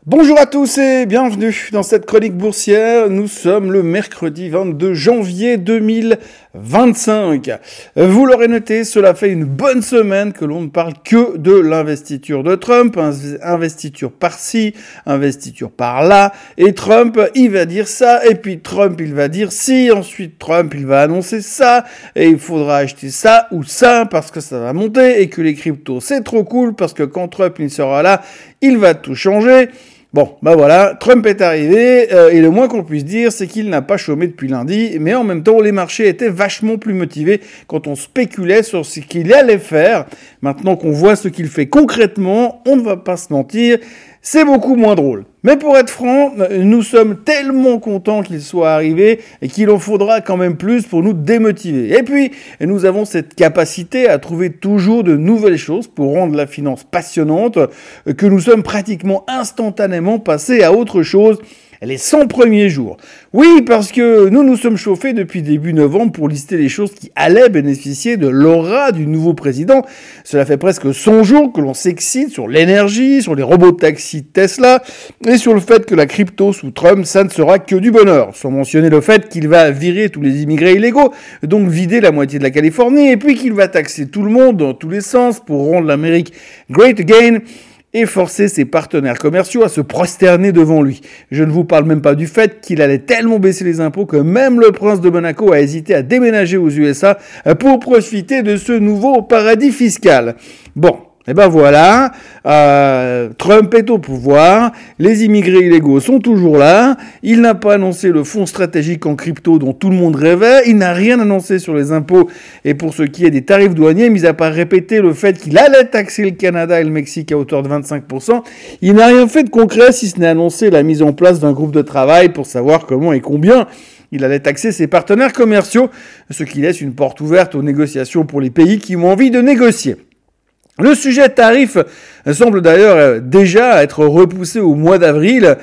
Bonjour à tous et bienvenue dans cette chronique boursière. Nous sommes le mercredi 22 janvier 2025. Vous l'aurez noté, cela fait une bonne semaine que l'on ne parle que de l'investiture de Trump. Investiture par-ci, investiture par-là. Et Trump, il va dire ça. Et puis Trump, il va dire ci. Ensuite, Trump, il va annoncer ça. Et il faudra acheter ça ou ça parce que ça va monter. Et que les cryptos, c'est trop cool parce que quand Trump, il sera là, il va tout changer. Bon, voilà, Trump est arrivé, et le moins qu'on puisse dire, c'est qu'il n'a pas chômé depuis lundi, mais en même temps, les marchés étaient vachement plus motivés quand on spéculait sur ce qu'il allait faire. Maintenant qu'on voit ce qu'il fait concrètement, on ne va pas se mentir, c'est beaucoup moins drôle. Mais pour être franc, nous sommes tellement contents qu'il soit arrivé et qu'il en faudra quand même plus pour nous démotiver. Et puis, nous avons cette capacité à trouver toujours de nouvelles choses pour rendre la finance passionnante, que nous sommes pratiquement instantanément passés à autre chose les 100 premiers jours. Oui, parce que nous nous sommes chauffés depuis début novembre pour lister les choses qui allaient bénéficier de l'aura du nouveau président. Cela fait presque 100 jours que l'on s'excite sur l'énergie, sur les robots taxis Tesla et sur le fait que la crypto sous Trump, ça ne sera que du bonheur. Sans mentionner le fait qu'il va virer tous les immigrés illégaux, donc vider la moitié de la Californie, et puis qu'il va taxer tout le monde dans tous les sens pour rendre l'Amérique great again et forcer ses partenaires commerciaux à se prosterner devant lui. Je ne vous parle même pas du fait qu'il allait tellement baisser les impôts que même le prince de Monaco a hésité à déménager aux USA pour profiter de ce nouveau paradis fiscal. Bon. Et ben voilà, Trump est au pouvoir, les immigrés illégaux sont toujours là, il n'a pas annoncé le fonds stratégique en crypto dont tout le monde rêvait, il n'a rien annoncé sur les impôts et pour ce qui est des tarifs douaniers, mis à part répéter le fait qu'il allait taxer le Canada et le Mexique à hauteur de 25%, il n'a rien fait de concret si ce n'est annoncé la mise en place d'un groupe de travail pour savoir comment et combien il allait taxer ses partenaires commerciaux, ce qui laisse une porte ouverte aux négociations pour les pays qui ont envie de négocier. Le sujet tarif semble d'ailleurs déjà être repoussé au mois d'avril,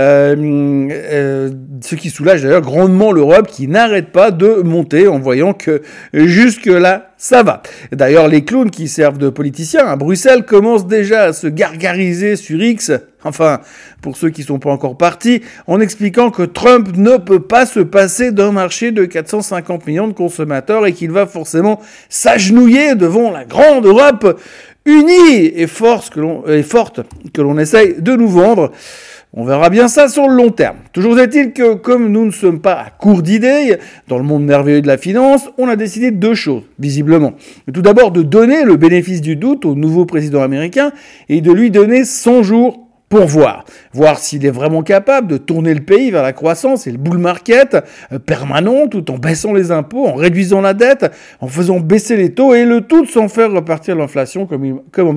ce qui soulage d'ailleurs grandement l'Europe qui n'arrête pas de monter en voyant que jusque-là, ça va. D'ailleurs, les clowns qui servent de politiciens à Bruxelles commencent déjà à se gargariser sur X, enfin, pour ceux qui sont pas encore partis, en expliquant que Trump ne peut pas se passer d'un marché de 450 millions de consommateurs et qu'il va forcément s'agenouiller devant la grande Europe unie et forte que l'on essaye de nous vendre. On verra bien ça sur le long terme. Toujours est-il que, comme nous ne sommes pas à court d'idées, dans le monde merveilleux de la finance, on a décidé de deux choses, visiblement. Tout d'abord, de donner le bénéfice du doute au nouveau président américain et de lui donner 100 jours pour voir s'il est vraiment capable de tourner le pays vers la croissance et le bull market permanent tout en baissant les impôts, en réduisant la dette, en faisant baisser les taux et le tout sans faire repartir l'inflation comme en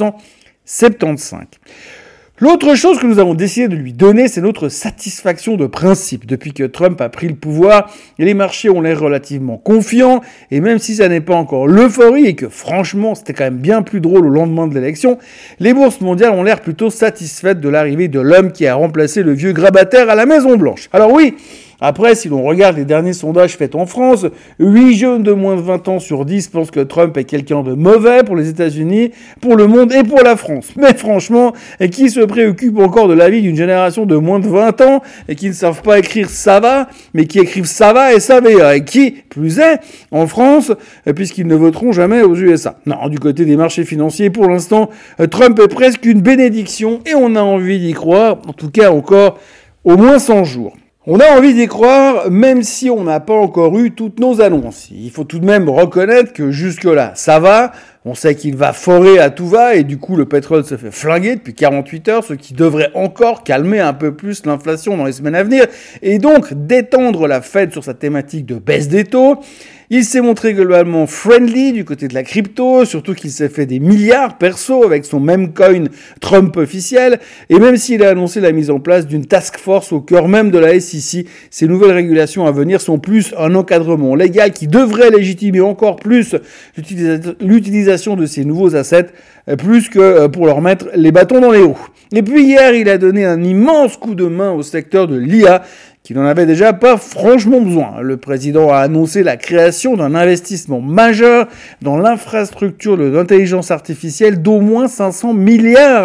1975. L'autre chose que nous avons décidé de lui donner, c'est notre satisfaction de principe. Depuis que Trump a pris le pouvoir, les marchés ont l'air relativement confiants, et même si ça n'est pas encore l'euphorie, et que franchement c'était quand même bien plus drôle au lendemain de l'élection, les bourses mondiales ont l'air plutôt satisfaites de l'arrivée de l'homme qui a remplacé le vieux grabataire à la Maison Blanche. Alors oui, après, si l'on regarde les derniers sondages faits en France, 8 jeunes de moins de 20 ans sur 10 pensent que Trump est quelqu'un de mauvais pour les États-Unis, pour le monde et pour la France. Mais franchement, qui se préoccupe encore de la vie d'une génération de moins de 20 ans et qui ne savent pas écrire ça va, mais qui écrivent ça va et ça va, et qui, plus est, en France, puisqu'ils ne voteront jamais aux USA. Non, du côté des marchés financiers, pour l'instant, Trump est presque une bénédiction et on a envie d'y croire, en tout cas encore au moins 100 jours. On a envie d'y croire, même si on n'a pas encore eu toutes nos annonces. Il faut tout de même reconnaître que jusque-là, ça va. On sait qu'il va forer à tout va et du coup, le pétrole se fait flinguer depuis 48 heures, ce qui devrait encore calmer un peu plus l'inflation dans les semaines à venir et donc détendre la Fed sur sa thématique de baisse des taux. Il s'est montré globalement friendly du côté de la crypto, surtout qu'il s'est fait des milliards perso avec son même coin Trump officiel. Et même s'il a annoncé la mise en place d'une task force au cœur même de la SEC, ces nouvelles régulations à venir sont plus un encadrement légal qui devrait légitimer encore plus l'utilisation de ces nouveaux assets, plus que pour leur mettre les bâtons dans les roues. Et puis hier, il a donné un immense coup de main au secteur de l'IA, qui n'en avait déjà pas franchement besoin. Le président a annoncé la création d'un investissement majeur dans l'infrastructure de l'intelligence artificielle d'au moins 500 milliards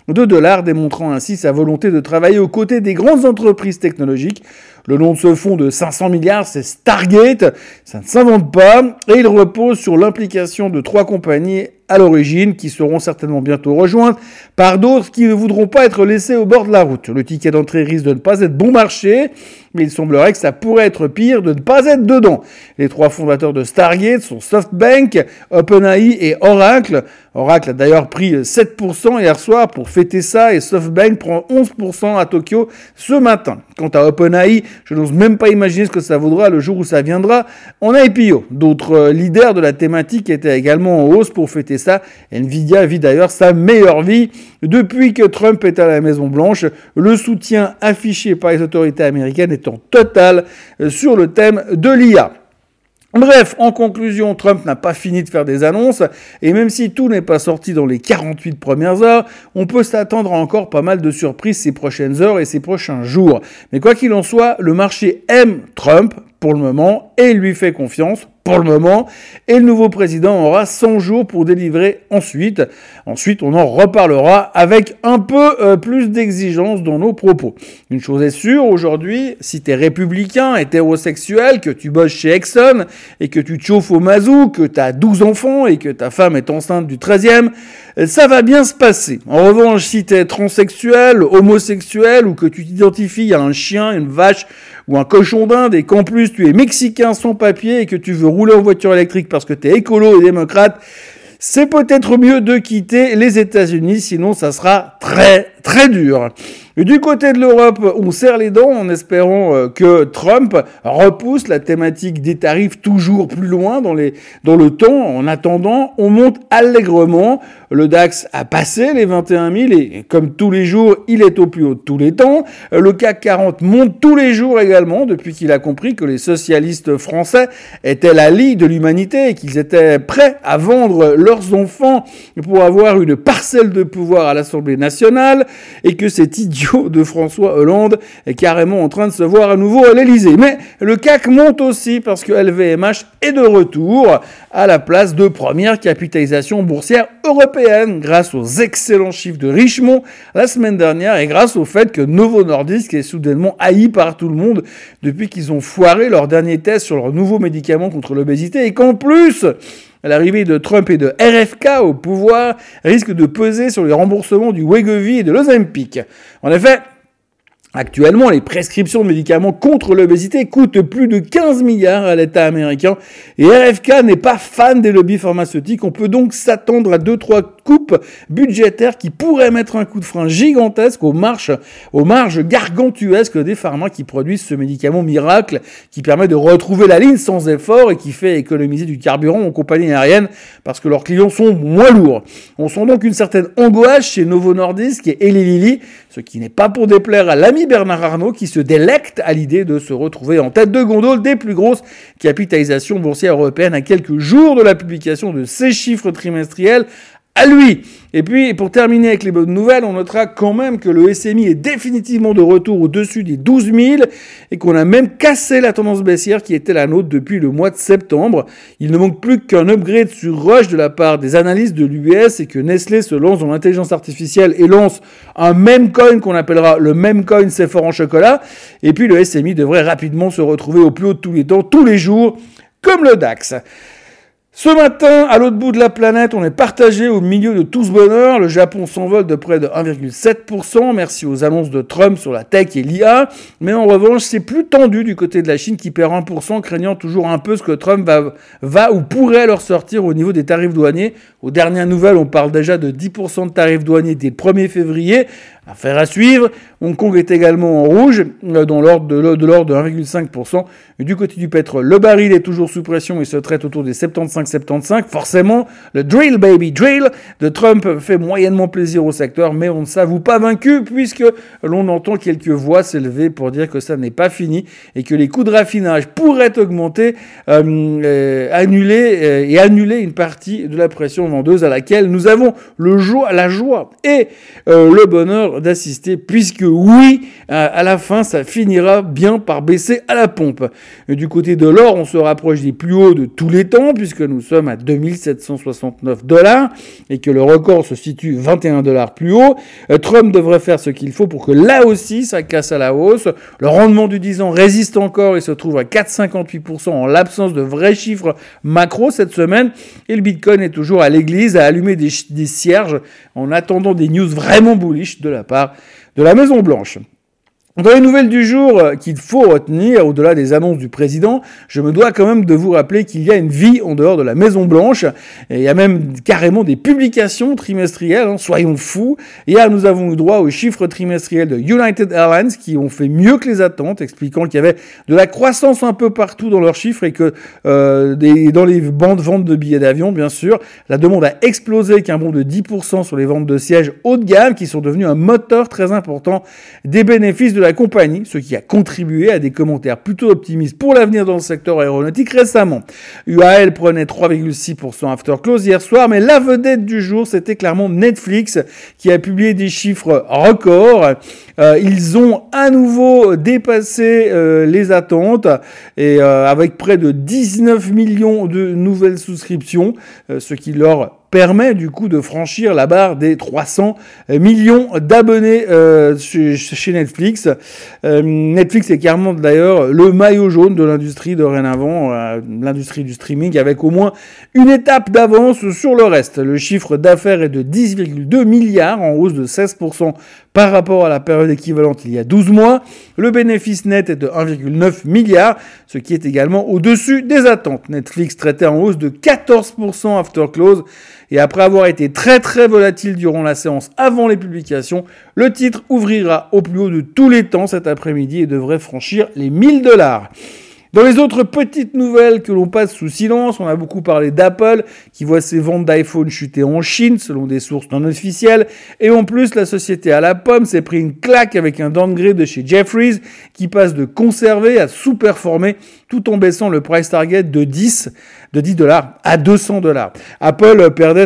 de dollars, démontrant ainsi sa volonté de travailler aux côtés des grandes entreprises technologiques. Le nom de ce fonds de 500 milliards, c'est Stargate. Ça ne s'invente pas et il repose sur l'implication de 3 compagnies à l'origine qui seront certainement bientôt rejointes par d'autres qui ne voudront pas être laissés au bord de la route. Le ticket d'entrée risque de ne pas être bon marché, mais il semblerait que ça pourrait être pire de ne pas être dedans. Les 3 fondateurs de Stargate sont SoftBank, OpenAI et Oracle. Oracle a d'ailleurs pris 7% hier soir pour fêter ça et SoftBank prend 11% à Tokyo ce matin. Quant à OpenAI, je n'ose même pas imaginer ce que ça vaudra le jour où ça viendra en IPO. D'autres leaders de la thématique étaient également en hausse pour fêter ça. Nvidia vit d'ailleurs sa meilleure vie depuis que Trump est à la Maison Blanche. Le soutien affiché par les autorités américaines étant total sur le thème de l'IA. Bref, en conclusion, Trump n'a pas fini de faire des annonces, et même si tout n'est pas sorti dans les 48 premières heures, on peut s'attendre à encore pas mal de surprises ces prochaines heures et ces prochains jours. Mais quoi qu'il en soit, le marché aime Trump pour le moment et lui fait confiance pour le moment, et le nouveau président aura 100 jours pour délivrer ensuite. Ensuite, on en reparlera avec un peu plus d'exigence dans nos propos. Une chose est sûre, aujourd'hui, si t'es républicain, hétérosexuel, que tu bosses chez Exxon, et que tu te chauffes au mazout, que t'as 12 enfants, et que ta femme est enceinte du 13e, ça va bien se passer. En revanche, si t'es transsexuel, homosexuel, ou que tu t'identifies à un chien, une vache, ou un cochon d'Inde, et qu'en plus tu es mexicain sans papier, et que tu veux rouler en voiture électrique parce que t'es écolo et démocrate, c'est peut-être mieux de quitter les États-Unis, sinon ça sera très très dur. Et du côté de l'Europe, on serre les dents en espérant que Trump repousse la thématique des tarifs toujours plus loin dans le temps. En attendant, on monte allègrement. Le DAX a passé les 21 000 et comme tous les jours, il est au plus haut de tous les temps. Le CAC 40 monte tous les jours également depuis qu'il a compris que les socialistes français étaient la Ligue de l'humanité et qu'ils étaient prêts à vendre leurs enfants pour avoir une parcelle de pouvoir à l'Assemblée nationale et que cet idiot de François Hollande est carrément en train de se voir à nouveau à l'Elysée. Mais le CAC monte aussi parce que LVMH est de retour à la place de première capitalisation boursière européenne grâce aux excellents chiffres de Richemont la semaine dernière et grâce au fait que Novo Nordisk est soudainement haï par tout le monde depuis qu'ils ont foiré leur dernier test sur leur nouveau médicament contre l'obésité et qu'en plus l'arrivée de Trump et de RFK au pouvoir risque de peser sur les remboursements du Wegovy et de l'Ozempic. En effet, actuellement, les prescriptions de médicaments contre l'obésité coûtent plus de 15 milliards à l'État américain et RFK n'est pas fan des lobbies pharmaceutiques. On peut donc s'attendre à 2-3 coupes budgétaires qui pourraient mettre un coup de frein gigantesque aux marges gargantuesques des pharma qui produisent ce médicament miracle qui permet de retrouver la ligne sans effort et qui fait économiser du carburant aux compagnies aériennes parce que leurs clients sont moins lourds. On sent donc une certaine angoisse chez Novo Nordisk et Eli Lilly, ce qui n'est pas pour déplaire à l'ami Bernard Arnault qui se délecte à l'idée de se retrouver en tête de gondole des plus grosses capitalisations boursières européennes à quelques jours de la publication de ses chiffres trimestriels à lui. Et puis, pour terminer avec les bonnes nouvelles, on notera quand même que le SMI est définitivement de retour au-dessus des 12 000 et qu'on a même cassé la tendance baissière qui était la nôtre depuis le mois de septembre. Il ne manque plus qu'un upgrade sur Rush de la part des analystes de l'UBS et que Nestlé se lance dans l'intelligence artificielle et lance un meme coin qu'on appellera le meme coin c'est fort en chocolat. Et puis, le SMI devrait rapidement se retrouver au plus haut de tous les temps, tous les jours, comme le DAX. Ce matin, à l'autre bout de la planète, on est partagé au milieu de tout ce bonheur. Le Japon s'envole de près de 1,7%, merci aux annonces de Trump sur la tech et l'IA. Mais en revanche, c'est plus tendu du côté de la Chine qui perd 1%, craignant toujours un peu ce que Trump va ou pourrait leur sortir au niveau des tarifs douaniers. Aux dernières nouvelles, on parle déjà de 10% de tarifs douaniers dès le 1er février. Affaire à suivre. Hong Kong est également en rouge, dans l'ordre de 1,5%. Et du côté du pétrole, le baril est toujours sous pression et se traite autour des 75-75. Forcément, le drill baby drill de Trump fait moyennement plaisir au secteur, mais on ne s'avoue pas vaincu puisque l'on entend quelques voix s'élever pour dire que ça n'est pas fini et que les coûts de raffinage pourraient augmenter, annuler une partie de la pression vendeuse à laquelle nous avons la joie et le bonheur sûr d'assister, puisque oui, à la fin, ça finira bien par baisser à la pompe. Du côté de l'or, on se rapproche des plus hauts de tous les temps, puisque nous sommes à 2769 $ et que le record se situe 21 $ plus haut. Trump devrait faire ce qu'il faut pour que là aussi, ça casse à la hausse. Le rendement du 10 ans résiste encore et se trouve à 4,58% en l'absence de vrais chiffres macro cette semaine. Et le Bitcoin est toujours à l'église à allumer des cierges en attendant des news vraiment bullish de la part de la Maison Blanche. Dans les nouvelles du jour qu'il faut retenir, au-delà des annonces du président, je me dois quand même de vous rappeler qu'il y a une vie en dehors de la Maison Blanche. Et il y a même carrément des publications trimestrielles, soyons fous. Hier, nous avons eu droit aux chiffres trimestriels de United Airlines qui ont fait mieux que les attentes, expliquant qu'il y avait de la croissance un peu partout dans leurs chiffres et que dans les ventes de billets d'avion, bien sûr, la demande a explosé avec un bond de 10% sur les ventes de sièges haut de gamme qui sont devenus un moteur très important des bénéfices de la compagnie, ce qui a contribué à des commentaires plutôt optimistes pour l'avenir dans le secteur aéronautique récemment. UAL prenait 3,6% after close hier soir, mais la vedette du jour, c'était clairement Netflix qui a publié des chiffres records. Ils ont à nouveau dépassé les attentes et avec près de 19 millions de nouvelles souscriptions, ce qui leur permet du coup de franchir la barre des 300 millions d'abonnés chez Netflix. Netflix est carrément d'ailleurs le maillot jaune de l'industrie dorénavant, l'industrie du streaming, avec au moins une étape d'avance sur le reste. Le chiffre d'affaires est de 10,2 milliards, en hausse de 16% par rapport à la période équivalente il y a 12 mois. Le bénéfice net est de 1,9 milliard, ce qui est également au-dessus des attentes. Netflix traitait en hausse de 14% after close. Et après avoir été très très volatile durant la séance avant les publications, le titre ouvrira au plus haut de tous les temps cet après-midi et devrait franchir les 1000 $. Dans les autres petites nouvelles que l'on passe sous silence, on a beaucoup parlé d'Apple qui voit ses ventes d'iPhone chuter en Chine selon des sources non officielles. Et en plus, la société à la pomme s'est pris une claque avec un downgrade de chez Jefferies qui passe de conserver à sous-performer tout en baissant le price target de 10 $ à 200 $. Apple perdait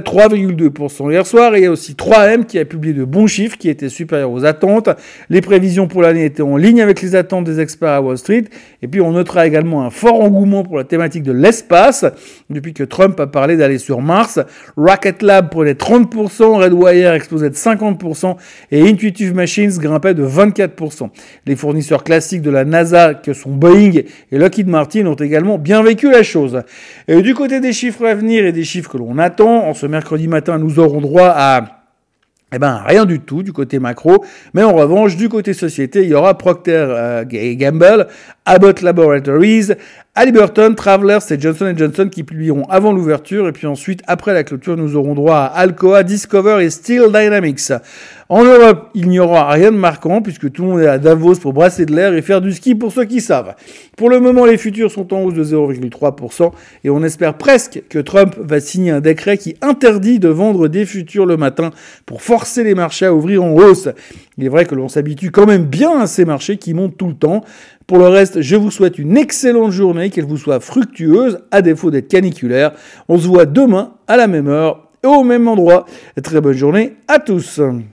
3,2% hier soir et il y a aussi 3M qui a publié de bons chiffres qui étaient supérieurs aux attentes. Les prévisions pour l'année étaient en ligne avec les attentes des experts à Wall Street. Et puis on notera également un fort engouement pour la thématique de l'espace depuis que Trump a parlé d'aller sur Mars. Rocket Lab prenait 30%, Redwire explosait de 50% et Intuitive Machines grimpait de 24%. Les fournisseurs classiques de la NASA que sont Boeing et Lockheed Martin ont également bien vécu la chose. Et du côté des chiffres à venir et des chiffres que l'on attend, en ce mercredi matin, nous aurons droit à rien du tout du côté macro, mais en revanche, du côté société, il y aura Procter Gamble, Abbott Laboratories, Halliburton, Travelers et Johnson & Johnson qui publieront avant l'ouverture, et puis ensuite, après la clôture, nous aurons droit à Alcoa, Discover et Steel Dynamics. En Europe, il n'y aura rien de marquant, puisque tout le monde est à Davos pour brasser de l'air et faire du ski pour ceux qui savent. Pour le moment, les futurs sont en hausse de 0,3%, et on espère presque que Trump va signer un décret qui interdit de vendre des futurs le matin pour forcer les marchés à ouvrir en hausse. Il est vrai que l'on s'habitue quand même bien à ces marchés qui montent tout le temps. Pour le reste, je vous souhaite une excellente journée, qu'elle vous soit fructueuse, à défaut d'être caniculaire. On se voit demain à la même heure et au même endroit. Très bonne journée à tous.